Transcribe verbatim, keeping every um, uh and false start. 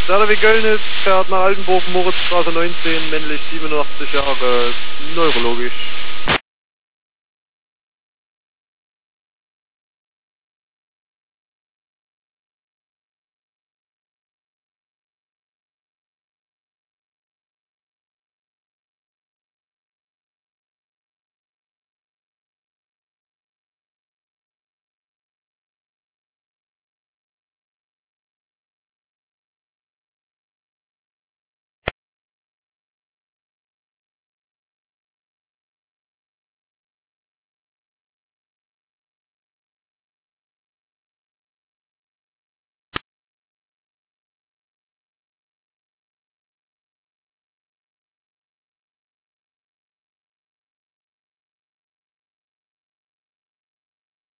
Serda wie Göllnitz fährt nach Altenbogen, Moritzstraße neunzehn, männlich siebenundachtzig Jahre, neurologisch.